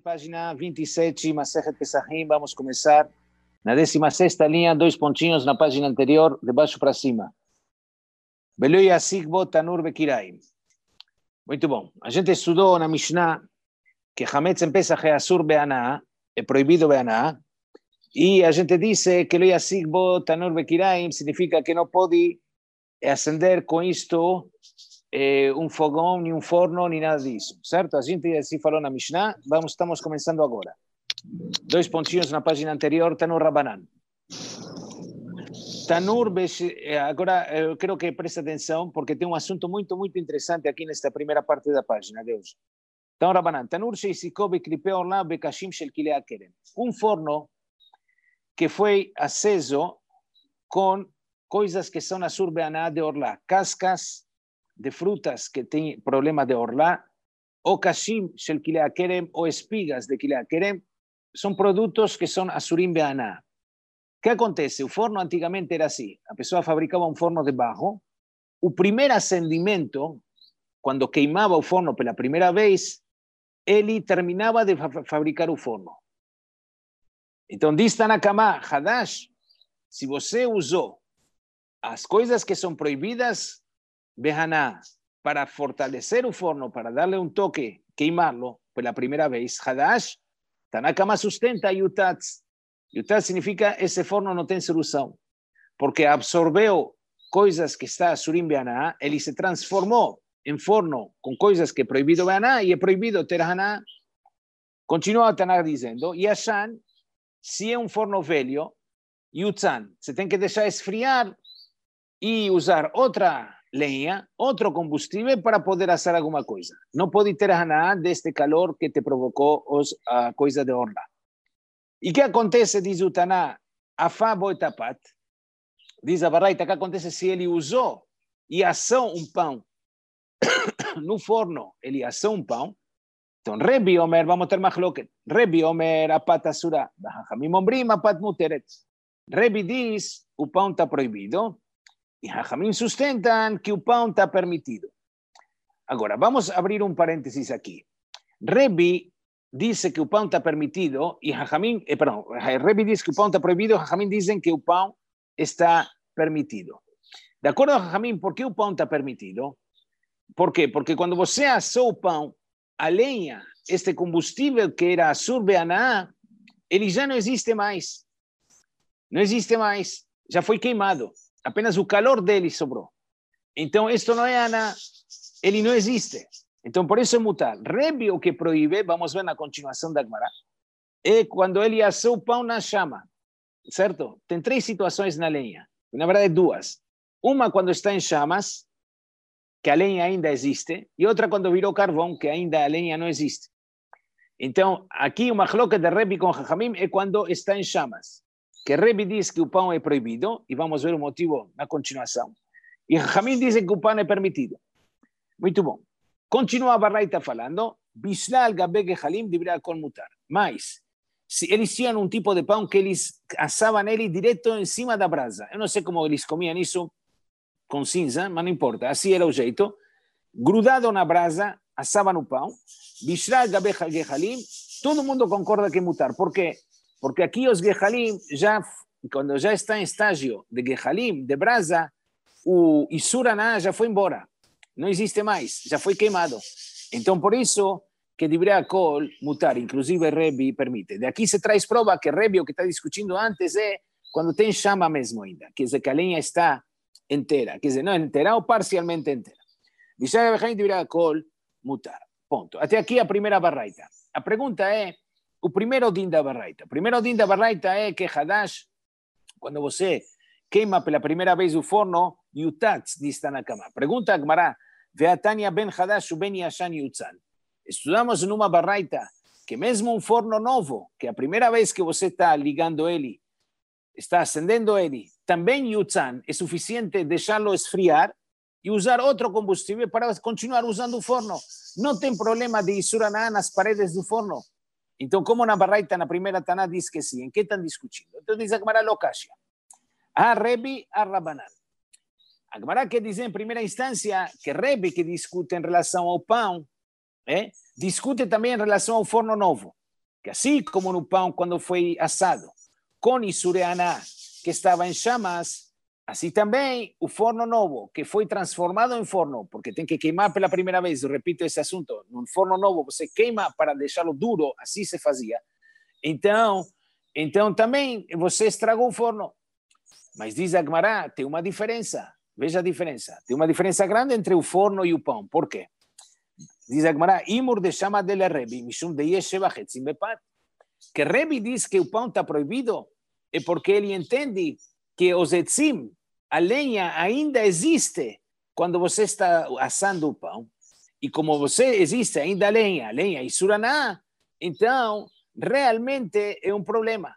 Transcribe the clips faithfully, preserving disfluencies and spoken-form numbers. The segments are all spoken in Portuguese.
página vinte e sete, Masechet Pesachim. Vamos começar na décima sexta linha, dois pontinhos na página anterior, de baixo para cima. Velo yasikbo tanur bekiraim. Muito bom. A gente estudou na Mishnah que Hametz em Pesach é asur be'anah, é proibido be'anah, e a gente disse que lo yasikbo tanur bekiraim significa que não pode acender com isto eh, um fogão, nem um forno, nem nada disso, certo? A gente assim falou na Mishnah, vamos, estamos começando agora. Dois pontinhos na página anterior, Tanur Rabanan. Tanur, agora eu quero que preste atenção, porque tem um assunto muito, muito interessante aqui nesta primeira parte da página de hoje. Tanur Rabanan, Tanur sheisiko beklipe orla bekashim shel kilei kerem. Um forno que foi aceso com coisas que são asur be'anah de orla, cascas de frutas que têm problema de orla, ou kashim shel kilei kerem, ou espigas de kilei kerem, são produtos que são asurim be'anah. O que acontece? O forno antigamente era assim, a pessoa fabricava um forno de barro, o primeiro acendimento, quando queimava o forno pela primeira vez, ele terminava de fabricar o forno. Então diz Tanakama, Hadash, se você usou as coisas que são proibidas, be'anah, para fortalecer o forno, para darle um toque, queimarlo pela primeira vez, Hadash, Tanakama sustenta Yutatz. Yutatz significa esse forno não tem solução, porque absorveu coisas que está surim be'anah, ele se transformou em forno com coisas que é proibido be'anah e é proibido ter hanah. Continua a Tanakh dizendo, Yashan, se é um forno velho, Yutzan, você tem que deixar esfriar e usar outra lenha, outro combustível para poder assar alguma coisa. Não pode ter hanah deste calor que te provocou os, a coisa de orla. E o que acontece, diz o Taná, afá boetapat, diz a Baraita, o que acontece se ele usou e assou um pão no forno, ele assou um pão, então, Rebi Omer, vamos ter machloket, Rebi Omer, apat asura, Hachamim ombrim, apat muteret. Rebi diz, o pão está proibido, e Hachamim sustentam que o pão está permitido. Agora, vamos abrir um parênteses aqui. Rebi disse que o pão está permitido, e Hachamim, eh, perdão, Rebi diz que o pão está proibido, Hachamim dizem que o pão está permitido. De acordo com Hachamim, por que o pão está permitido? Por quê? Porque quando você assou o pão, a lenha, este combustível que era asur be'anah, ele já não existe mais. Não existe mais. Já foi queimado. Apenas o calor dele sobrou. Então, isto não é anah. Ele não existe. Então, por isso é mutar. Rebi, o que proíbe, vamos ver na continuação da Gemara, é quando ele assou o pão na chama. Certo? Tem três situações na lenha. Na verdade, duas. Uma quando está em chamas, que a lenha ainda existe, e outra quando virou carvão, que ainda a lenha não existe. Então, aqui uma machloca de Rebi com Hachamim é quando está em chamas. Que Rebi diz que o pão é proibido, e vamos ver o motivo na continuação. E Hachamim dizem que o pão é permitido. Muito bom. Continua a Baraita falando, Bishlal gabe gehalim dibra kol mutar. Mas, se eles tinham um tipo de pão que eles assavam ele direto em cima da brasa. Eu não sei como eles comiam isso, com cinza, mas não importa, assim era o jeito, grudado na brasa, assava no pão, Bishra gabe gehalim, todo mundo concorda que é mutar. Por quê? Porque aqui os gehalim, já, quando já está em estágio de gehalim, de brasa, o isur hanah já foi embora, não existe mais, já foi queimado. Então, por isso, que divrei hakol mutar, inclusive Rebi permite. De aqui se traz prova que Rebi, o que está discutindo antes, é quando tem chama mesmo ainda, quer dizer, que a lenha está inteira, quer dizer, não inteira ou parcialmente inteira. Mutar. Ponto. Até aqui a primeira barraita. A pergunta é, o primeiro din da barraita. O primeiro din da barraita é que Hadash, quando você queima pela primeira vez o forno, Yutatz, diz Tanakama. Pergunta a Gemara, Veatania ben Hadash ben Yashan Yutzan. Estudamos numa barraita que mesmo um forno novo, que a primeira vez que você está ligando ele, está acendendo ele, também Yutzan, é suficiente deixá-lo esfriar e usar outro combustível para continuar usando o forno. Não tem problema de isur hanah nas paredes do forno. Então, como na Baraita, na primeira Taná, diz que sim, em que estão discutindo? Então diz a Gemara Lokashia. A Rebi, a Rabanan. A Gemara quer dizer, em primeira instância, que Rebi, que discute em relação ao pão, é, discute também em relação ao forno novo. que assim como no pão quando foi assado, com Isureaná, que estava em chamas, assim também o forno novo, que foi transformado em forno, porque tem que queimar pela primeira vez, eu repito esse assunto, num forno novo você queima para deixá-lo duro, assim se fazia. Então, então também você estragou o forno. Mas diz a Gemara, tem uma diferença, veja a diferença, tem uma diferença grande entre o forno e o pão, por quê? Diz a Gemara, Imur de Shama de Rebi, Mishum de Yesheva Hetzim Bepat, que Rebi diz que o pão está proibido, é porque ele entende que os etzim, a lenha ainda existe quando você está assando o pão, e como você existe ainda a lenha, a lenha e suraná, então realmente é um problema.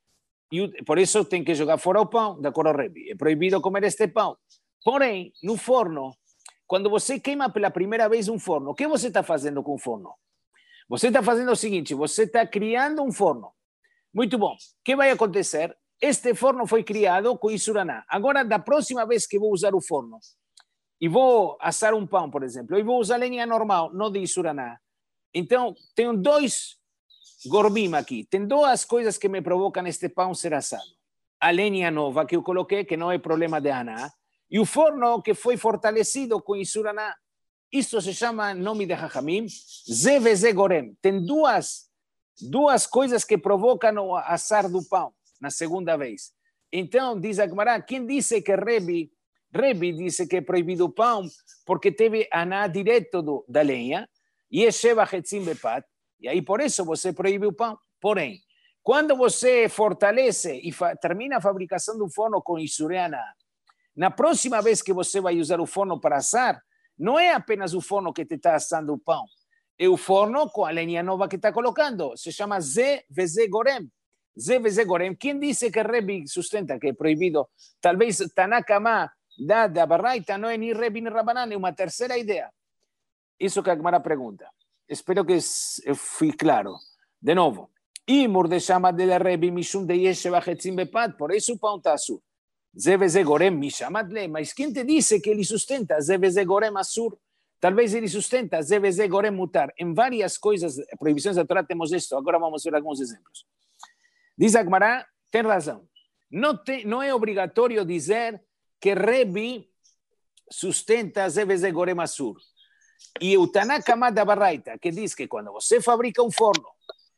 E por isso tem que jogar fora o pão, de acordo ao Rebi. É proibido comer este pão. Porém, no forno, quando você queima pela primeira vez um forno, o que você está fazendo com o forno? Você está fazendo o seguinte, você está criando um forno. Muito bom. O que vai acontecer? Este forno foi criado com Isuraná. Agora, da próxima vez que vou usar o forno, e vou assar um pão, por exemplo, e vou usar lenha normal, não de Isuraná. Então, tenho dois gorbim aqui. Tem duas coisas que me provocam este pão ser assado. A lenha nova que eu coloquei, que não é problema de Aná, e o forno que foi fortalecido com Isuraná. Isso se chama, em nome de Hachamim, Zeveze Gorem. Tem duas, duas coisas que provocam o assar do pão na segunda vez. Então, diz a Gemara, quem disse que Rebi, Rebi disse que é proibido o pão porque teve Aná direto do, da lenha, e é Sheva Hetzim Bepat, e aí por isso você proíbe o pão. Porém, quando você fortalece e termina a fabricação do forno com Isureaná, na próxima vez que você vai usar o forno para assar, não é apenas o forno que te está assando o pão, é o forno com a lenha nova que está colocando. Se chama Ze Veze Gorem. Ze Veze Gorem. Quem disse que Rebi sustenta que é proibido? Talvez Tanakama da, da Baraita não é nem Rebi nem Rabanan, é uma terceira ideia. Isso que a Gemara pergunta. Espero que eu fui claro. De novo. Imur de Shama de Rebi Mishum de Yesheva Hetzim Bepat. Por isso o pão está azul. Zeveze Gorem Mishamadle, mas quem te disse que ele sustenta Zeveze Gorem Asur? Talvez ele sustenta Zeveze Gorem Mutar. Em várias coisas, proibições da Torá, temos isto. Agora vamos ver alguns exemplos. Diz a Gemara, tem razão. Não, te, não é obrigatório dizer que Rebi sustenta Zeveze Gorem Asur. E o Tanakama da Baraita, que diz que quando você fabrica um forno,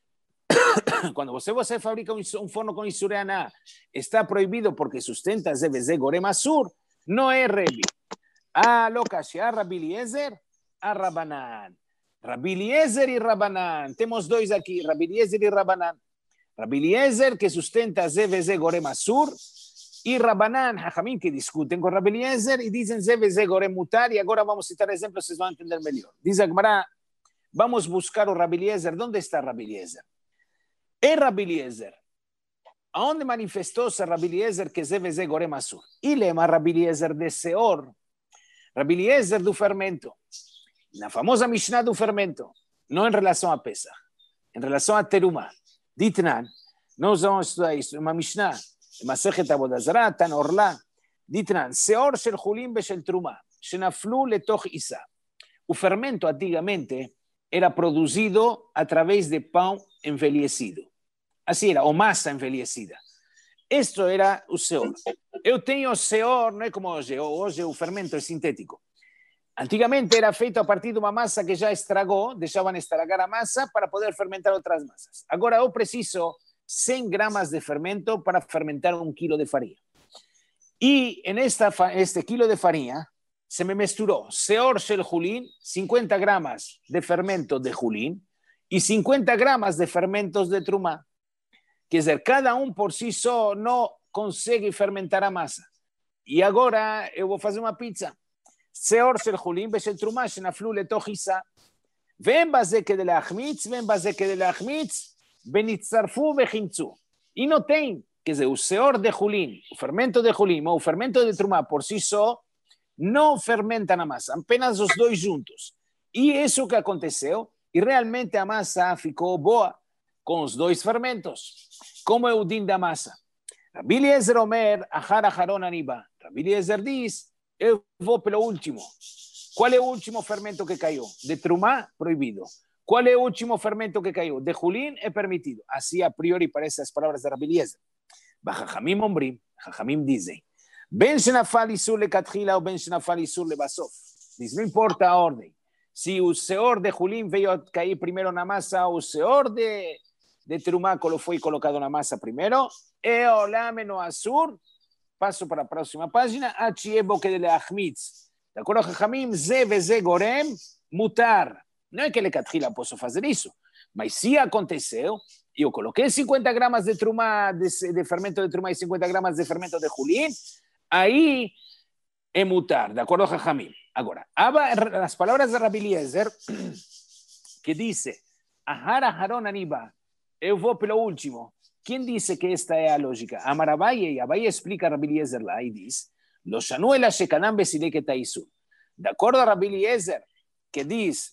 quando você, você fabrica um, um forno com Isureaná, está proibido porque sustenta Zeveze Gorem Asur, não é Rebi. Ah, locache, a Rabi Eliezer, a Rabanan. Rabi Eliezer e Rabanan. Temos dois aqui, Rabi Eliezer e Rabanan. Rabi Eliezer, que sustenta Zeveze Gorem Asur, e Rabanan, Hachamim, que discutem com Rabi Eliezer e dizem Zeveze Gorem Mutar, e agora vamos citar exemplos, vocês vão entender melhor. Diz a Gemara, vamos buscar o Rabi Eliezer. Onde está Rabi Eliezer? É Rabi Eliezer. Aonde manifestou-se Rabi Eliezer que Zeveze Gorem Asur? E lema Rabi Eliezer de Seor, Rabi Eliezer do fermento. Na famosa Mishnah do fermento, não em relação a Pesach, em relação a Terumá. Ditnan, nós vamos estudar isso, uma Mishnah, Masechet Avodah Zarah, Tan Orla, Ditnan, Seor shel Chulim beshel Trumá, shenaflu letoch Isa. O fermento, antigamente, era produzido através de pão envelhecido. Assim era, ou massa envelhecida. Isto era o seor. Eu tenho seor, não é como hoje. Hoje o fermento é sintético. Antigamente era feito a partir de uma massa que já estragou, deixavam estragar a massa para poder fermentar outras massas. Agora eu preciso cem gramas de fermento para fermentar um quilo de farinha. E nesta, este quilo de farinha se me misturou seor shel Julin, cincuenta gramas de fermento de Julin e cincuenta gramas de fermentos de Trumá. Quer dizer, cada um por si só não consegue fermentar a massa. E agora eu vou fazer uma pizza. Seor shel Julin beshel Trumá shenaflu letoch Isa. Vem base que de lachmitz, vem base que de lachmitz, benitzarfu vechimtzu. E não tem, quer dizer, o seor de Julin, o fermento de Julin ou o fermento de Trumá por si só, não fermenta na massa, apenas os dois juntos. E isso que aconteceu, e realmente a massa ficou boa com os dois fermentos. Como é o din da massa? Rabi Eliezer Omer, Achar Acharon Aniba. Rabi Eliezer diz, eu vou pelo último. Qual é o último fermento que caiu? De Trumá, proibido. ¿Cuál es el último fermento que cayó? De Julín es permitido. Así a priori parece las palabras de Rabbi Eliezer. Jajamim ombrim, Jajamim dice, Ben shenafal isur le katjila o ben shenafal isur le basof. Dice, no importa a orden. Si el seor de Julín veio a caer primero en la masa o el seor de, de Terumá lo fue colocado en la masa primero, e olame no asur, paso para la próxima página, achiebo que de le achmitz. De acuerdo, Jajamim, ze veze gorem, mutar. No es que le katjila posso fazer isso, mas se aconteceu, eu coloquei cincuenta gramas de trumá, de, de fermento de trumá y cincuenta gramas de fermento de Julín, ahí é mutar, de acuerdo, Jajamim. Agora, las palabras de Rabbi Eliezer, que dice, Ahar Aharon Aniba, eu vou pelo último. ¿Quién dice que esta es la lógica? Amar Abaye, y Abaye explica a Rabbi Eliezer lá y dice, Lo shanuela shekadam besideke taisur. De acuerdo a Rabbi Eliezer, que dice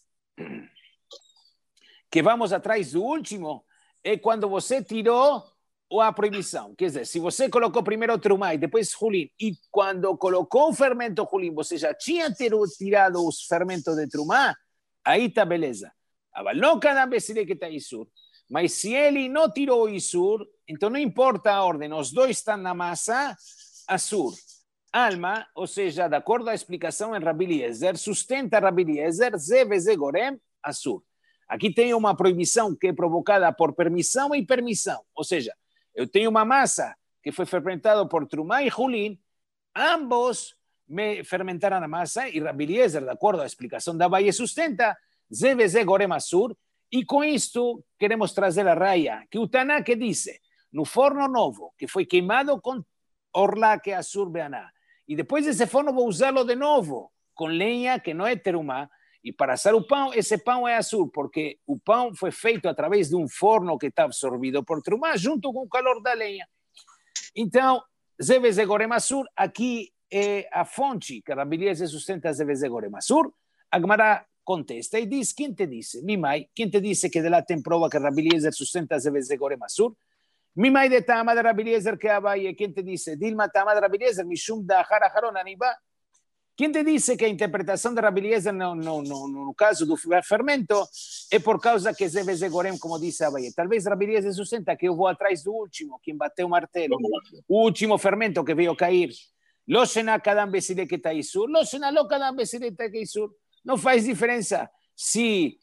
que vamos atrás do último, é quando você tirou a proibição. Quer dizer, se você colocou primeiro o trumá e depois Julín, e quando colocou o fermento Julín, você já tinha tirado os fermentos de trumá, aí tá beleza. Não cada vez que está Isur. Mas se ele não tirou o Isur, então não importa a ordem, os dois estão na massa, Asur. Alma, ou seja, de acordo à explicação em Rabbi Eliezer, sustenta Rabbi Eliezer, Ze veze gorem, Asur. Aqui tem uma proibição que é provocada por permissão e permissão. Ou seja, eu tenho uma massa que foi fermentada por Trumá e Julín, ambos me fermentaram a massa e Rabbi Eliezer, de acordo à explicação da Abaye, sustenta Ze veze gorem Asur, e com isto queremos trazer a raia, que o Taná que diz, no forno novo, que foi queimado com orla que é Asur beaná, e depois desse forno vou usá-lo de novo, com lenha que não é Terumá, e para assar o pão, esse pão é Asur, porque o pão foi feito através de um forno que está absorvido por Terumá, junto com o calor da lenha. Então, Ze veze gorem Asur, aqui é a fonte que Rabbi Eliezer sustenta Ze veze gorem Asur. A Gemara contesta e diz, quem te disse? Mimai, quem te disse que de lá tem prova que Rabbi Eliezer sustenta Ze veze gorem Asur? Mimai de Tama de Rabbi Eliezer que Abaye, quem te disse? Dilma Tama de Rabbi Eliezer, Mishum da Ahar Aharon Aniba. Quem te disse que a interpretação de Rabbi Eliezer no, no, no, no caso do fermento é por causa que Ze veze gorem, como disse Abaye? Talvez Rabbi Eliezer sustenta que eu vou atrás do último, quem bateu o martelo, o último fermento que veio cair. Lo shena kadam beside que taisur, lo shena lo kadam beside que taisur. Não faz diferença se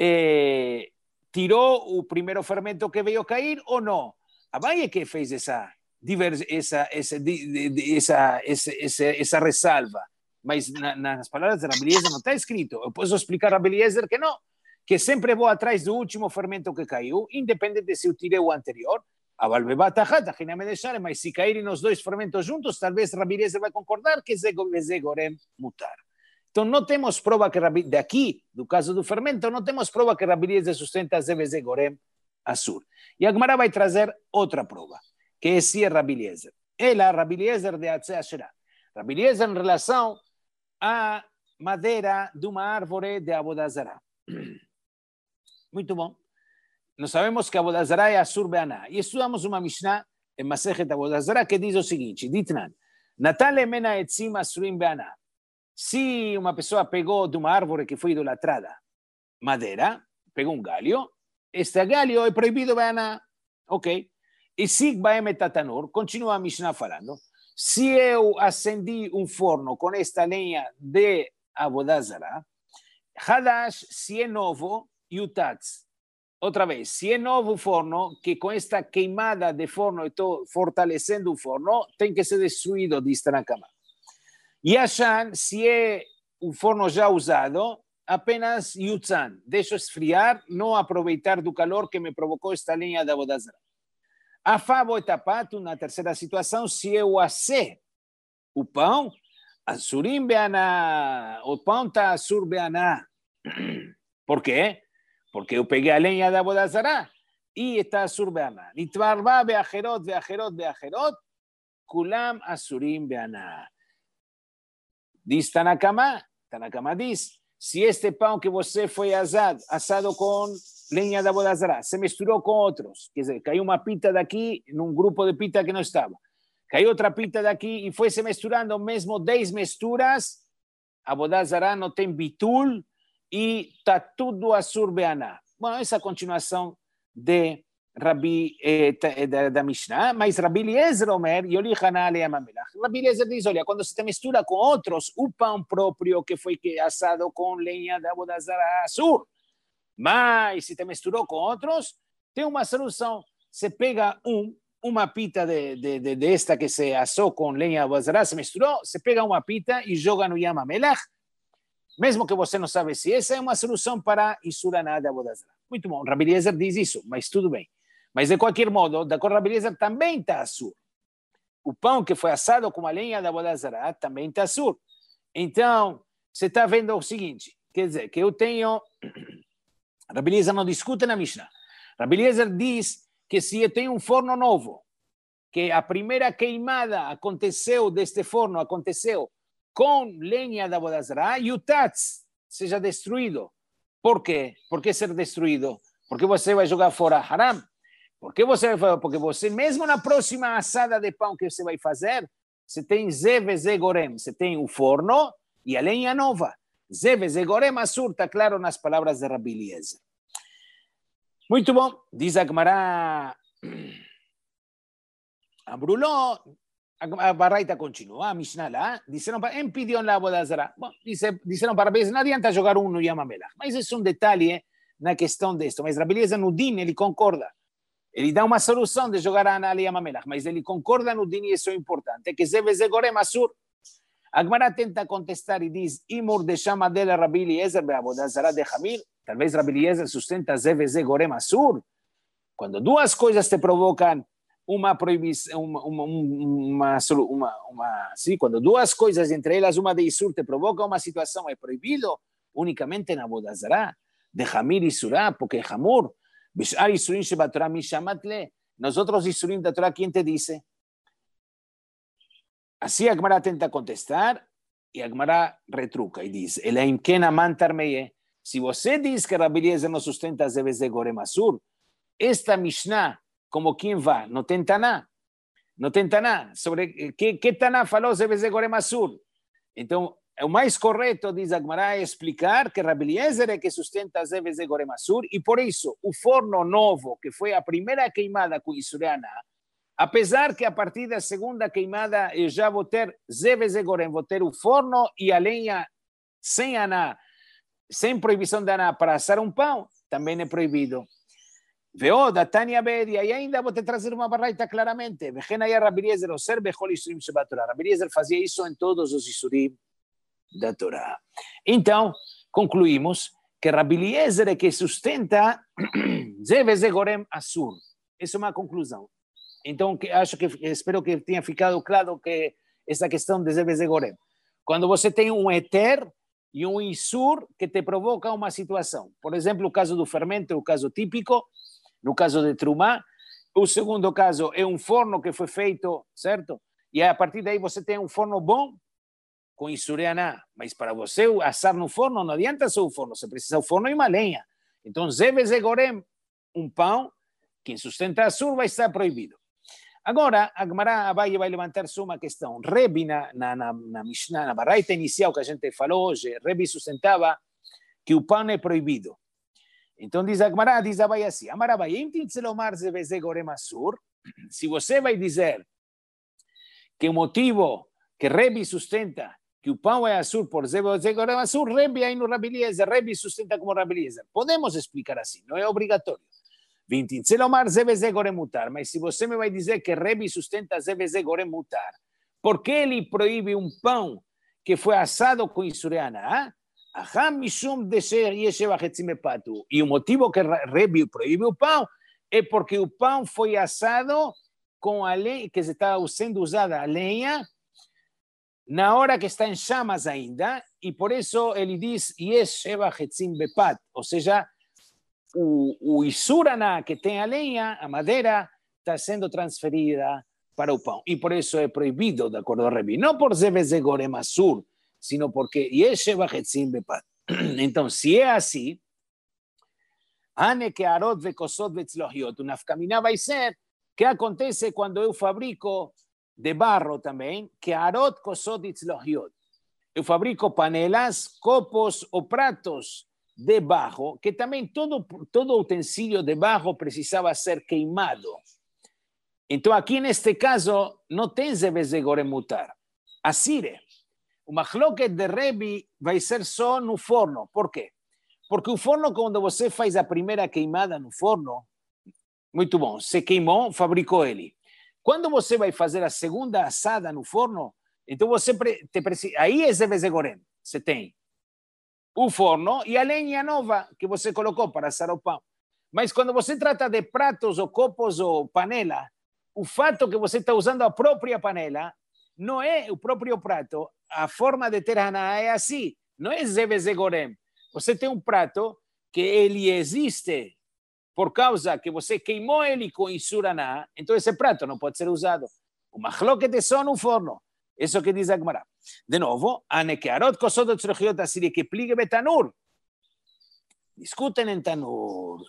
eh, tirou o primeiro fermento que veio cair ou não. Abaye que fez essa, essa, essa, essa, essa, essa, essa ressalva. Mas na, nas palavras de Rabbi Eliezer não está escrito. Eu posso explicar a Rabbi Eliezer que não, que sempre vou atrás do último fermento que caiu, independente se eu tirei o anterior. A Balbeba Tajata, que não me deixaram, mas se caírem os dois fermentos juntos, talvez Rabbi Eliezer vai concordar que Ze veze gorem mutar. Então não temos prova que Rabbi, daqui, do caso do fermento, não temos prova que Rabbi Eliezer sustenta Ze veze gorem Asur. E a Gemara vai trazer outra prova, que é se é Rabbi Eliezer. Ela, Rabbi Eliezer de Atzei Asherah. Rabbi Eliezer em relação a madeira de uma árvore de Avodazará. Muito bom. Nós sabemos que Avodazará é Asur beaná. E estudamos uma Mishnah em Masechet Avodazará que diz o seguinte, Ditnan, Natan lemena etzim asurim beaná. Se uma pessoa pegou de uma árvore que foi idolatrada madeira, pegou um galho, este galho é proibido beaná. Ok. E se baem etatanur, continua a Mishnah falando, se eu acendi um forno com esta lenha de Avodazará, Hadash, se é novo, Yutatz. Outra vez, se é novo forno, que com esta queimada de forno, estou fortalecendo o forno, tem que ser destruído, diz Tanakama. Yashan, se é um forno já usado, apenas Yutzan, deixo esfriar, não aproveitar do calor que me provocou esta lenha de Avodazará. Afabo etapato, na terceira situação, se eu assé o pão, Asurim beaná, o pão está Asur beaná. Por quê? Porque eu peguei a lenha da Avodazará e está Asur beaná. Nitvarba beacherot, beacherot, beacherot, kulam Asurim beaná. Diz Tanakama, Tanakama diz, se este pão que você foi assado, assado com lenha da Avodazará, se misturou com outros, quer dizer, caiu uma pita daqui, num grupo de pita que não estava, caiu outra pita daqui e foi se misturando mesmo dez misturas, a Avodazará não tem bitul e está tudo assur beaná. Bom, essa é a continuação de Rabi, eh, da, da Mishnah, mas Rabi Eliezer Omer, Yoli Haná Aleia Mamelach. Rabi Eliezer diz, olha, quando você mistura com outros, o pão próprio que foi assado com lenha da Avodah Zarah assur. Mas se te misturou com outros, tem uma solução. Você pega um, uma pita de, de, de, desta que se assou com lenha da Avodah Zarah, se misturou, você pega uma pita e joga no Yam HaMelach, mesmo que você não sabe se essa é uma solução para Isuraná da Avodah Zarah. Muito bom, Rabi Eliezer diz isso, mas tudo bem. Mas, de qualquer modo, da cor Rabi Eliezer também está assur. O pão que foi assado com a lenha da Avodah Zarah também está assur. Então, você está vendo o seguinte, quer dizer, que eu tenho... Rabi Eliezer não discute na Mishnah. Rabi Eliezer diz que se eu tenho um forno novo, que a primeira queimada aconteceu deste forno, aconteceu com lenha da Avodah Zarah, e o tats seja destruído. Por quê? Por que ser destruído? Porque você vai jogar fora haram? Por que você vai fazer? Porque você, mesmo na próxima assada de pão que você vai fazer, você tem Zé Vezé Gorem, você tem o forno e a lenha nova. Zé Vezé Gorem assur, está claro nas palavras de Rabi Eliezer. Muito bom, diz a Gemara, Abruló, a Baraita continua, a Mishnah lá, disseram para Empidion la Avodah Zarah. Bom, disseram para Rabi Eliezer, não adianta jogar um no Yam HaMelach. Mas isso é um detalhe na questão disto. Mas Rabi Eliezer no Din, ele concorda. Ele dá uma solução de jogar a Yam HaMelach, mas ele concorda no Din e isso é importante. É que Zé Vezé Gorem assur. A Gemara tenta contestar e diz, Imur de Shama dele Rabi Eliezer be Avodah Zarah de Hamir. Talvez Rabi Eliezer sustenta Zé Vezé Gorem assur. Quando duas coisas te provocam uma proibição, uma, uma, uma, uma, uma sim, quando duas coisas, entre elas uma de Isur, te provoca uma situação, é proibido unicamente na Avodah Zarah, de Hamir e Surah, porque é Hamur. Bishar Isurim Shebatorah Mishamatle. Nosotros Isurim da Torah, ¿quién te dice? Así a Gemara tenta contestar e a Gemara retruca e diz, Elaim ken amantar meye. Se você diz que Rabi Eliezer não sustenta Zé Vezé Gorem assur, esta Mishnah, como quem vai, não tem Taná. Não tem Taná. Sobre que, que Taná falou Zé Vezé Gorem assur? Então, o mais correto, diz a Gemara, é explicar que Rabi Eliezer é que sustenta Zé Vezé Gorem assur, e por isso o forno novo, que foi a primeira queimada com Isureaná, apesar que a partir da segunda queimada eu já vou ter Zé Vezé Gorem, vou ter o forno e a lenha sem aná, sem proibição de aná para assar um pão, também é proibido. Veo da Tânia Bedi, e ainda vou te trazer uma barraita claramente. Vejenaya Rabi Eliezer, o ser bechol Isurim Shebatorah. Rabi Eliezer fazia isso em todos os Isurim da Torá. Então, concluímos que Rabi Eliezer é que sustenta Zé Vezé Gorem assur. Essa é uma conclusão. Então, que, acho que, espero que tenha ficado claro que essa questão de Zé Vezé Gorem. Quando você tem um eter e um isur que te provoca uma situação. Por exemplo, o caso do fermento é o caso típico, no caso de Trumá. O segundo caso é um forno que foi feito, certo? E a partir daí você tem um forno bom, com Isureaná, mas para você assar no forno não adianta ser o forno, você precisa o forno e uma lenha. Então, Zé Vezé Gorem, um pão, quem sustenta assur vai estar proibido. Agora, a Gemara vai, vai levantar-se uma questão. Rebi, na, na, na, na Mishnah, na barraita inicial que a gente falou hoje, Rebi sustentava que o pão é proibido. Então, diz a Gemara, diz a vai assim, Amara vai, Zé Vezé Gorem assur, se você vai dizer que o motivo que Rebi sustenta que o pão é assur por Zé Vezé Gorem assur, Rebi aí no Rabi Eliezer, Rebi sustenta como Rabi Eliezer. Podemos explicar assim, não é obrigatório. Zé Vezé Gorem mutar, mas se você me vai dizer que Rebi sustenta Zé Vezé Gorem mutar, por que ele proíbe um pão que foi assado com Isureaná? E o motivo que Rebi proíbe o pão é porque o pão foi assado com a lenha, que está sendo usada a lenha, na hora que está em chamas ainda, e por isso ele diz, ou seja, o, o Isuraná que tem a lenha, a madeira, está sendo transferida para o pão. E por isso é proibido, de acordo com Rebi. Não por Zé Vezé Gorem assur, sino porque então, se é assim, Ane que Arot vekosot vetzlohiot, o nafkamina vai ser, que acontece quando eu fabrico de barro também, que Arot kosot vetzlohiot. Eu fabrico panelas, copos ou pratos de barro, que também todo, todo utensílio de barro precisava ser queimado. Então, aqui neste caso, não tem zevesegorem mutar. Asire, o machloket de Rebbe vai ser só no forno. Por quê? Porque o forno, quando você faz a primeira queimada no forno, muito bom, se queimou, fabricou ele. Quando você vai fazer a segunda assada no forno, então você te precisa, aí é zevesegorem, você tem o forno e a lenha nova que você colocou para assar o pão. Mas quando você trata de pratos ou copos ou panela, o fato que você está usando a própria panela não é o próprio prato. A forma de ter haná é assim, não é zevesegorem. Você tem um prato que ele existe por causa que você queimou ele com isur haná, então esse prato não pode ser usado. O machloket é só no forno. Isso que diz a Gemara. De novo, anekearot kosot tzrochiot asiri que pligue betanur. Discutem em tanur.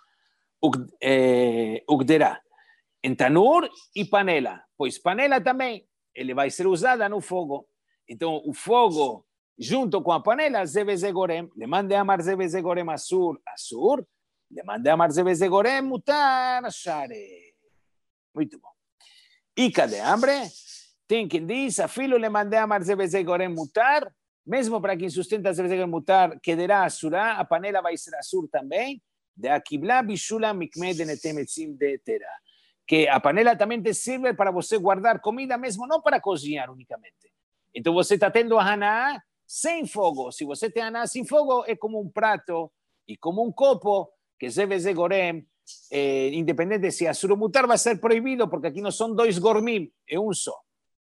Ugderá. Em tanur e panela. Pois panela também, ele vai ser usada no fogo. Então, o fogo, junto com a panela, zevesegorem. Le mande amar zevesegorem asur, asur. Le mande amar zevesegorem mutar, share. Muito bom. E cadê hambre? Tem quem diz, a filho le mandei amar zevesegorem mutar, mesmo para quem sustenta zevesegorem mutar, quedará asurá, a panela vai ser asur também, de akibla bishula mikme de netemetzim de terá. Que a panela também te serve para você guardar comida mesmo, não para cozinhar unicamente. Então você está tendo a haná sem fogo. Se você tem haná sem fogo, é como um prato e como um copo, que zevesegorem, eh, independente se asur ou mutar, vai ser proibido, porque aqui não são dois gormim, é um só.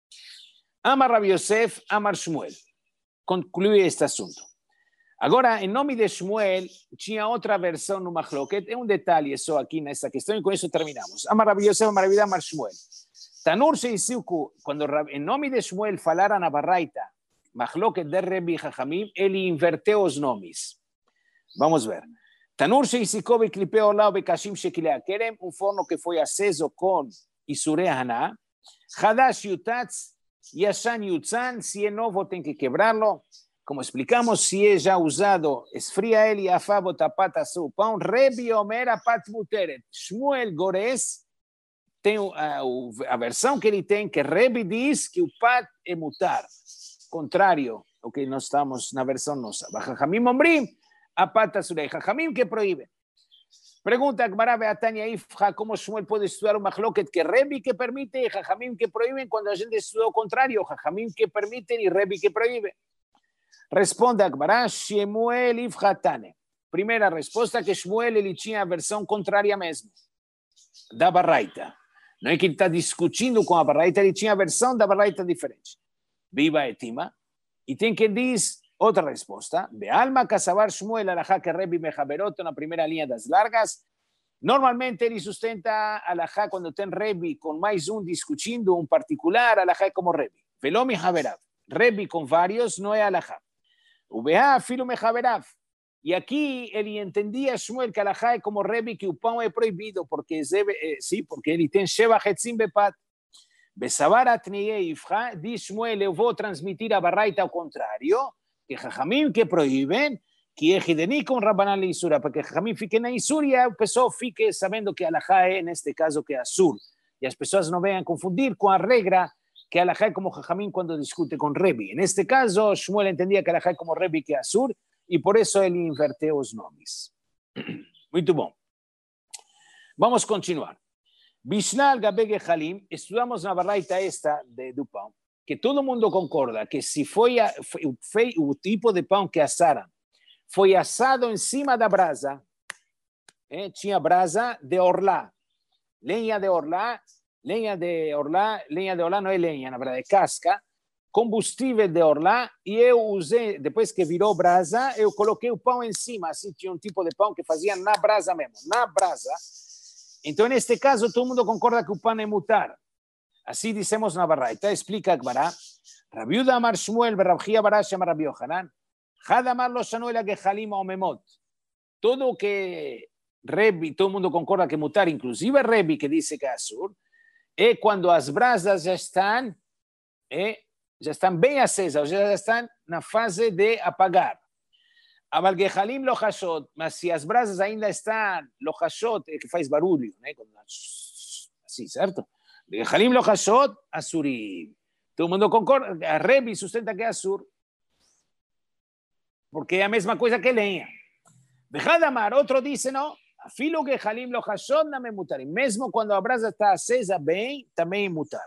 Amar Rabi Yosef, Amar Shmuel. Conclui este assunto. Agora, em nome de Shmuel, tinha outra versão no Machloket. É um detalhe só aqui nessa questão e com isso terminamos. Amar Rabi Yosef, Amar Rabi Amar Shmuel. Tanur Sheisiku, quando em nome de Shmuel falaram na Baraita, Machloket de Rebbe Chachamim, ele inverteu os nomes. Vamos ver. Tanur Sheisiku beklipei olá bekashim shekilei akerem, um forno que foi aceso com isurei haná. Hadash yutatz, Yashan Yutzan, se é novo tem que quebrá-lo. Como explicamos, se é já usado, esfria ele, afabo tapata seu pão. Rebbe Omer apat muteret. Shmuel Gores tem a, a versão que ele tem, que Rebbe diz que o pat é mutar. Contrário ao que nós estamos na versão nossa. Chachamim Omrim, apat asurei. Chachamim que proíbe. Pregunta Gemara Beatania Ifra, como Shmuel pode estudar un machloket que Rebbe que permite y Jajamim que prohíben cuando a gente estuda o contrario, Jajamim que permiten y Rebbe que prohíbe. Responde a Gemara, Shmuel Ifra Tane. Primera resposta que Shmuel ele tinha a versão contrária mesmo, da Baraita. Não é que ele está discutindo com a Baraita, ele tinha a versão da Baraita diferente. Viva Etima. E tem quem diz outra resposta. Bealma Kasavar Shmuel alajá que Rebbe mejaberot na primeira linha das largas. Normalmente ele sustenta alajá quando tem Rebbe com mais um discutindo um particular, alajá é como Rebbe. Veló mejaberav. Rebbe com vários não é alajá. Ubeá filo mejaberav. E aqui ele entendia Shmuel que alajá é como Rebbe que o pão é proibido porque deve, eh, sim, porque ele tem sheva hetzim bepat. Besavar atniye ifra, diz Shmuel, eu vou transmitir a Baraita ao contrário. Que Jajamim que proíben, que é Hideni com Rabbanan le Isura, para que Jajamim fique na Isura e a pessoa fique sabendo que Alajá é, neste caso, que é Asur. E as pessoas não venham confundir com a regra que Alajá é como Jajamim quando discute com Rebbe. Neste caso, Shmuel entendia que Alajá é como Rebbe que é Asur, e por isso ele inverteu os nomes. Muito bom. Vamos continuar. Bishnal Gabege Halim, estudamos na Baraita esta de, do pão, que todo mundo concorda que se foi, a, foi, foi o tipo de pão que assaram, foi assado em cima da brasa, eh, tinha brasa de orlá, lenha de orlá, lenha de orlá, lenha de orlá não é lenha, na verdade é casca, combustível de orlá, e eu usei, depois que virou brasa, eu coloquei o pão em cima, assim tinha um tipo de pão que fazia na brasa mesmo, na brasa. Então, neste caso, todo mundo concorda que o pão é mutar. Assim dizemos na Baraita, explica Gemara, Rabi Yehuda amar Shmuel, Rabbi Barash amar Rabbi Yochanan, Had amar lo shanu ela gehalim o memot. Todo que Rebbe, todo mundo concorda que mutar, inclusive Rebbe que diz que é Asur, é quando as brasas já estão, é, já estão bem acesas, já estão na fase de apagar. Aval gehalim lo hashot, mas se as brasas ainda estão lo hashot, é que faz barulho, né? Assim, certo? Gehalim lo hashot, asurim. Todo mundo concorda, a Rebbe sustenta que é assur, porque é a mesma coisa que lenha. Bechadamar, outro disse, não, afilo gehalim lo hashot, não me mutarim. Mesmo quando a brasa está acesa bem, também mutar.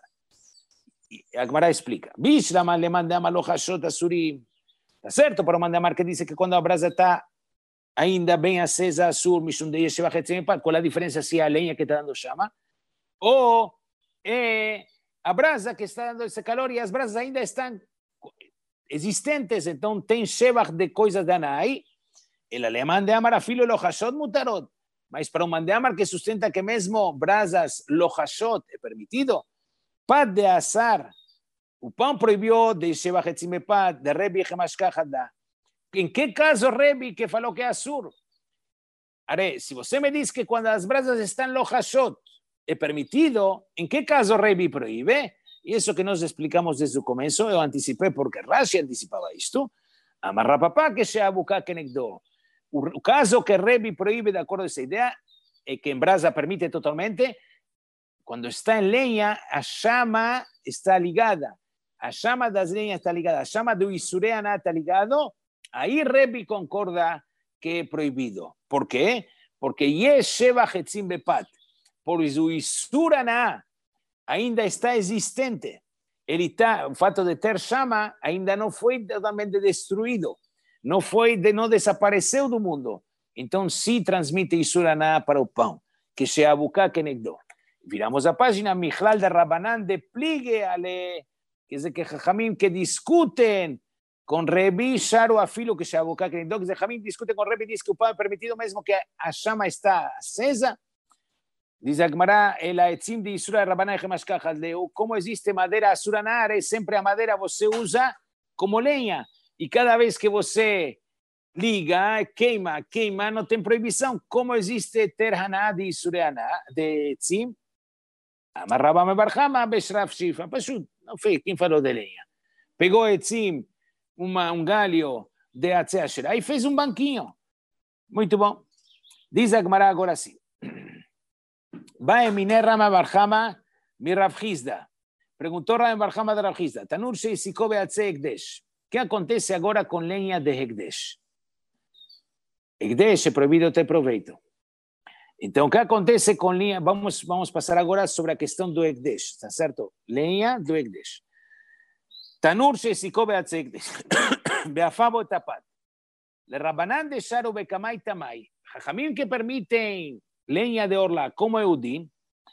A Gemara explica. Bishlama le mandama lo hashot, asurim. Tá certo para o mandamar que diz que quando a brasa está ainda bem acesa, assur, mishum de yesheva chetzim pat, qual a diferença se é a lenha que está dando chama? Ou é a brasa que está dando esse calor e as brasas ainda estão existentes, então tem shevach de coisas da Anai, ele le mandamar afilo lo hashot mutarot, mas para o mandamar que sustenta que mesmo brasas lo hashot é permitido, pat de assar, o pão proibiu de Sheva Hetzimepat, de Rebbe Hemashkahadá. Em que caso Rebbe que falou que é assur? Are, se você me diz que quando as brasas estão lo hashot é permitido, em que caso Rebbe proíbe? E isso que nós explicamos desde o começo, eu anticipei porque Rashi anticipava isto. Amarra papá que se abuca kenegdo. O caso que Rebbe proíbe, de acordo com essa ideia, é que em brasa permite totalmente, quando está em lenha, a chama está ligada. A chama das lenhas está ligada, a chama do Isureana está ligado, aí Rebbe concorda que é proibido. Por quê? Porque Yesh Sheva Hetzim Bepat, por isso o Isurana ainda está existente. Ele tá, o fato de ter chama ainda não foi totalmente destruído, não foi, de, não desapareceu do mundo. Então, sim transmite Isurana para o pão, que se abuca kenegdo. Viramos a página, Michlal de Rabanan de pligue ale... quer dizer que Jajamim que discutem com Rebbe, Sharu afilo que se aboca, que então que Jajamim discutem com Rebbe e diz que o pão é permitido mesmo que a chama está acesa. Diz a Gemara, el aetzim de Isura Rabanai Hemashkachad leu, como existe madeira asuranar, é sempre a madeira você usa como lenha, e cada vez que você liga, queima, queima, não tem proibição. Como existe terhaná de Isureaná, de etzim, amarrava me barjama, beshraf shifa, pashut. Não foi quem falou de lenha. Pegou etzim, uma, um galho de Atzeashera e fez um banquinho. Muito bom. Diz a Gemara agora assim. Vai mine Rama Barjama mi Rav Hizda. Perguntou Rama Barjama de Rav Hizda. Tanur sheisiko beatze Ekdesh. O que acontece agora com lenha de Ekdesh? Ekdesh é proibido ter proveito. Então, o que acontece com lenha? Vamos, vamos passar agora sobre a questão do Ekdesh, está certo? Lenha do Ekdesh. Tanur sheisiko beatze Ekdesh. Beafabo tapat. Le Rabanan deixaram bekamai tamai. Jajamim que permitem lenha de orla como Eudim,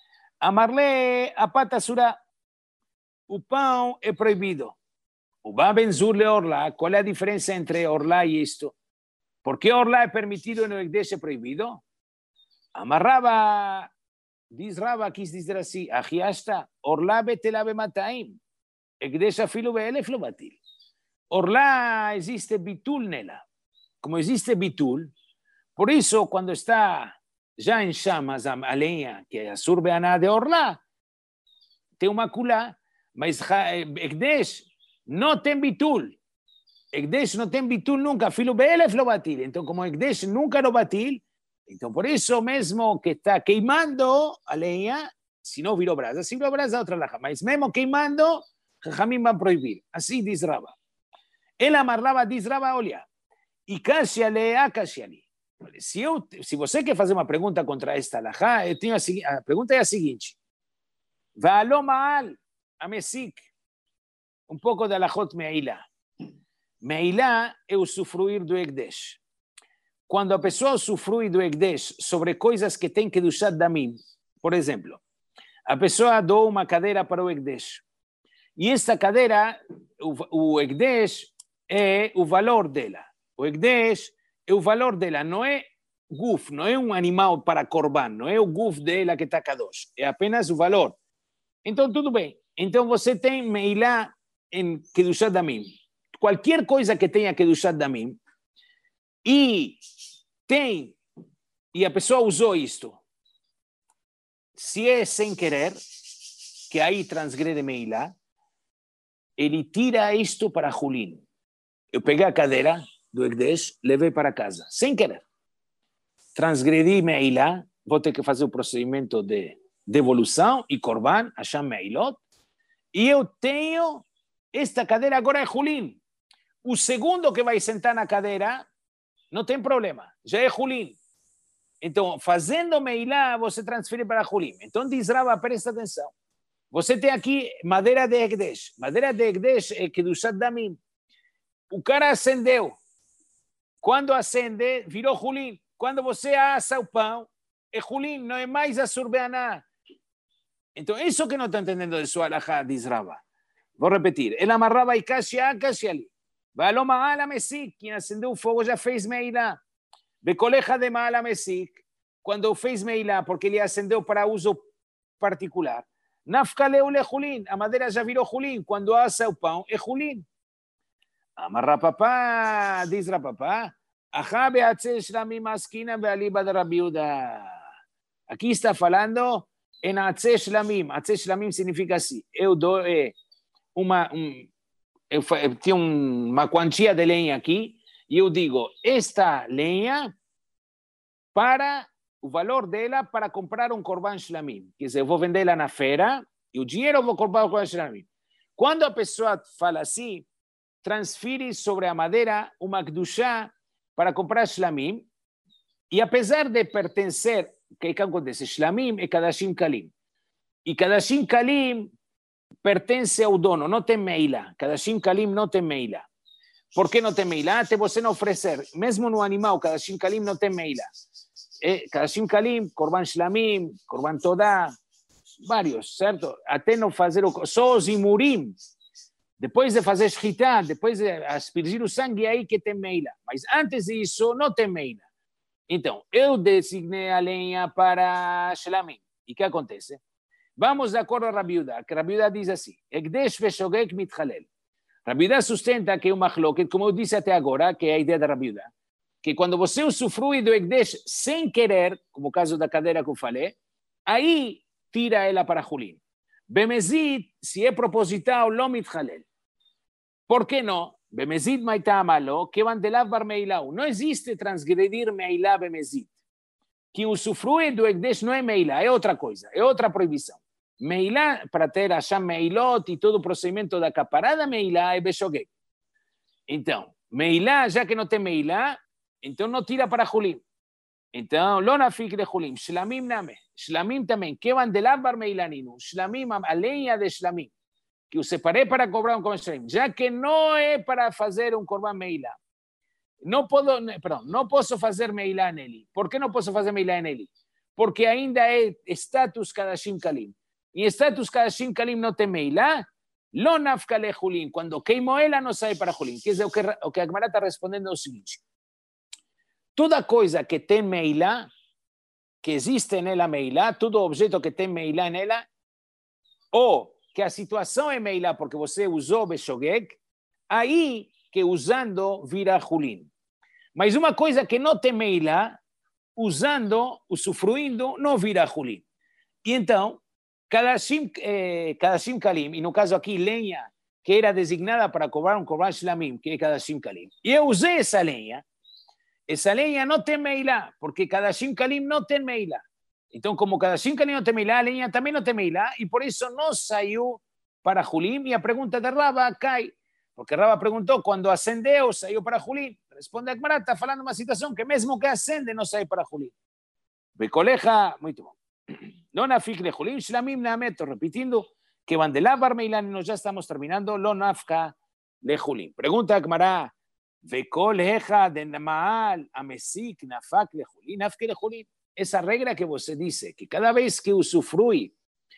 amarle a pata surá. O pão é proibido. O babenzur le orla, qual é a diferença entre orla e isto? Por que orla é permitido e no Ekdesh é proibido? Amarrava, diz Rava, quis dizer assim, achiasta, orla betela bemataim, Ekdesh afilo beelef lo batil. Orla existe bitul nela. Como existe bitul, por isso, quando está já em chamas a lenha, que é a surbeaná de orla, tem uma culá, mas Ekdesh não tem bitul. Ekdesh não tem bitul nunca, afilo beelef lo batil. Então, como Ekdesh nunca lo batil, então, por isso mesmo que está queimando a lenha, se não virou brasa, se virou brasa, outra laja. Mas mesmo queimando, Jajamim vai proibir. Assim diz Rava. Ele amarrava, diz Rava, olha, e caixia le a caixia ali. Se, eu, se você quer fazer uma pergunta contra esta laja, eu tenho a, a pergunta é a seguinte. Va'alo ma'al, a mesik, um pouco da lachot me'ilá. Me'ilá é usufruir do Ekdesh. Quando a pessoa usufrui do Ekdesh sobre coisas que tem Kedushat Damim, por exemplo, a pessoa doou uma cadeira para o Ekdesh. E esta cadeira, o, o Ekdesh é o valor dela. O Ekdesh é o valor dela, não é guf, não é um animal para korban, não é o guf dela que está kadosh, é apenas o valor. Então, tudo bem. Então, você tem meilá em Kedushat Damim. Qualquer coisa que tenha Kedushat Damim, e tem, e a pessoa usou isto, se é sem querer, que aí transgrede meilá, ele tira isto para Julin. Eu peguei a cadeira, do Ekdesh, levei para casa, sem querer. Transgredi Meilá, vou ter que fazer o procedimento de devolução e Korban, Hasham Meilot, e eu tenho esta cadeira agora é Hulin. O segundo que vai sentar na cadeira não tem problema, já é Hulin. Então, fazendo Meilá, você transfere para Hulin. Então, diz Rava, presta atenção. Você tem aqui madeira de Ekdesh. Madeira de Ekdesh é Kedushat Damim. O cara acendeu. Quando acende, virou Hulin. Quando você assa o pão, é Hulin, não é mais Asur Be'aná. Então, isso que não está entendendo de sua alahá, diz Rava. Vou repetir. Ele amarrava e Kashia, Kashia ali. Vai lo Ma'ala Mesik, quem acendeu o fogo já fez Meilá. Becoleja de Ma'ala Mesik, quando fez Meilá, porque ele acendeu para uso particular. Nafkaleu le Hulin, a madeira já virou Hulin. Quando assa o pão, é Hulin. Amarra papá, diz Rapapá. Ahabe Atzel Shlamim Askina Bealiba de Rabiuda. Aqui está falando em Atzel Shlamim. Atzel Shlamim significa assim. Eu dou é, uma, um, eu, eu tinha uma quantia de lenha aqui e eu digo, esta lenha para o valor dela para comprar um Korban Shlamim. Quer dizer, eu vou vendê-la na feira e o dinheiro eu vou comprar o Korban Shlamim. Quando a pessoa fala assim, transfere sobre a madeira uma Kedushá para comprar Shlamim, e apesar de pertencer, o que, que acontece? Shlamim é Kadashim Kalim. E Kadashim Kalim pertence ao dono, não tem Meilá. Kadashim Kalim não tem Meilá. Por que não tem Meilá? Até você não oferecer. Mesmo no animal, Kadashim Kalim não tem Meilá. É, Kadashim Kalim, Korban Shlamim, Korban Todá, vários, certo? Até não fazer o... Só os Imurim. Depois de fazer shritá, depois de aspergir o sangue, é aí que tem meila. Mas antes disso, não tem meila. Então, eu designei a lenha para Shlamim. E o que acontece? Vamos de acordo a Rabiuda, que Rabiuda diz assim, Ekdesh veshogek mitchalel. Rabiuda sustenta que é uma machloket, como eu disse até agora, que é a ideia da Rabiuda, que quando você usufrui do Ekdesh sem querer, como o caso da cadeira que eu falei, aí tira ela para Hulin. Bemezid, se é proposital, lo mitchalel. ¿Por qué no? Bemezid maitá malo, que van de lav bar meilau. No existe transgredir meilá bemezid. Quem usufrui do Ekdesh não é meilá, é outra coisa, é outra proibição. Meilá, para ter Hasham Meilot e todo o procedimento da caparada meilá, é beshogeg. Então, meilá, já que não tem meilá, então não tira para Hulin. Então, lo nafik de Hulin. Shlamim name. Shlamim também. Que van de lav bar meilaninu. Shlamim, a lenha de Shlamim. Que eu separei para cobrar um Korban Shlamim, já que não é para fazer um Korban Meilá. Não, posso, perdão, não posso fazer Meilá nele. Por que não posso fazer Meilá nele? Porque ainda é status Kadashim Kalim. Em status Kadashim Kalim não tem Meilá, lo nafkale Hulin. Quando queimo ela, não sai para Hulin. Quer dizer, o que, o que a Gemara está respondendo é o seguinte. Toda coisa que tem Meilá, que existe nela Meilá, todo objeto que tem Meilá nela, ou que a situação é meilá porque você usou beshogeg, aí que usando vira Hulin. Mas uma coisa que não tem meilá, usando, usufruindo, não vira Hulin. E então, Kadashim, eh, Kadashim Kalim, e no caso aqui lenha, que era designada para cobrar um Korban Shlamim, que é Kadashim Kalim, e eu usei essa lenha, essa lenha não tem meilá, porque Kadashim Kalim não tem meilá. Então, como Kadashim Kalim não tem meilá, a lenha também não tem meilá, e por isso não saiu para Hulin. E a pergunta de Rava cai, porque Rava perguntou, quando acendeu, saiu para Hulin. Responde a Gemara, está falando uma situação que mesmo que acende, não sai para Hulin. Becoleja, muito bom. Lo nafik de Hulin, Shlamim nameto, repetindo, que van de la bar meilá, nós já estamos terminando, lo nafka de Hulin. Pergunta a Gemara, Becoleja de Maal, Amesik, nafak de Hulin, nafke de Hulin. Essa regra que você disse, que cada vez que usufrui,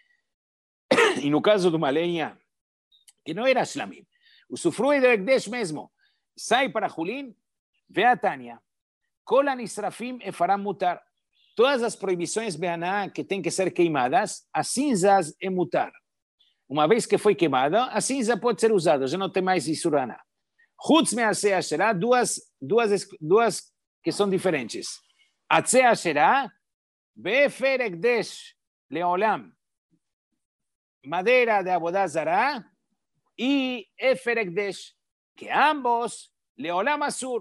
e no caso de uma lenha, que não era Shlamim, usufrui do Ekdesh mesmo, sai para Hulin, vê a Tânia, Kol hanisrafim efaram mutar. Todas as proibições beaná que têm que ser queimadas, as cinzas é mutar. Uma vez que foi queimada, a cinza pode ser usada, já não tem mais isuraná. Chutz me'aseh asherá, duas, duas, duas que são diferentes. Atzeh asherá, be'efer ekdesh leolam, madeira de abodá zará, e efer ekdesh, que ambos leolam asur,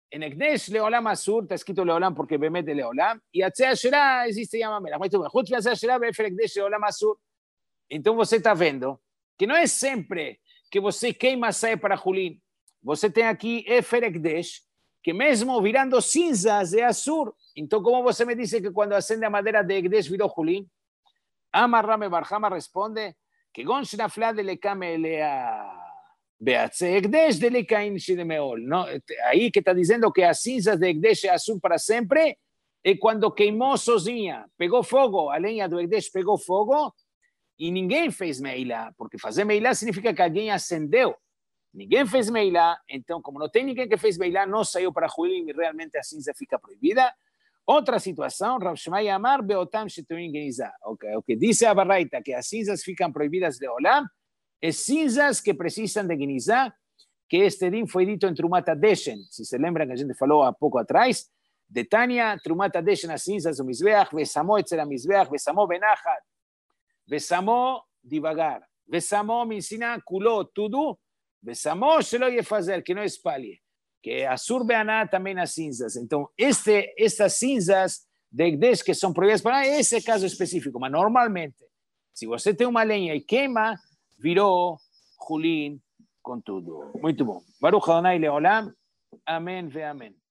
En Ekdesh Leolam Asur, está escrito Leolam porque Bemet de Leolam, y Atzea Shera existe Yamamela. Muito bem. Chutz Atzea Shera, Befer Ekdesh Leolam Asur. Então você está vendo que não é sempre que você queima sai para Julin. Você tem aqui Efer Ekdesh, que mesmo virando cinzas é Asur. Então, como você me disse que quando acende a madeira de Ekdesh virou Julin? Amar Rame Barhama responde que Gon Shnafla de Lekame Elea Beatze Ekdesh de Lekain Shidemeol. Aí que está dizendo que as cinzas de Ekdesh é Asur para sempre, e quando queimou sozinha, pegou fogo, a lenha do Ekdesh pegou fogo, e ninguém fez Meilá, porque fazer Meilá significa que alguém acendeu. Ninguém fez Meilá, então, como não tem ninguém que fez Meilá, não saiu para Julin e realmente a cinza fica proibida. Outra situação, Rav Shmai Amar Beotam Shetuim Genizá. O que diz a Baraita, que as cinzas ficam proibidas de Olam, é cinzas que precisam de Genizá, que este din foi dito em Trumat HaDeshen. Se se lembram que a gente falou há pouco atrás, de Tânia, Trumat HaDeshen, as cinzas do Mizbeach, Vesamó etzel Mizbeach, Vesamó Benachat, Vesamó devagar, Vesamó me ensina culó tudo, Vesamó shelo yefazer, que não espalhe, que Asur Beaná também as cinzas. Então, este, estas cinzas de Ekdesh que são proibidas para esse caso específico, mas normalmente, se você tem uma lenha e queima, virou Julin com tudo. Muito bom. Baruch Adonai Leolam. Amém ve amém.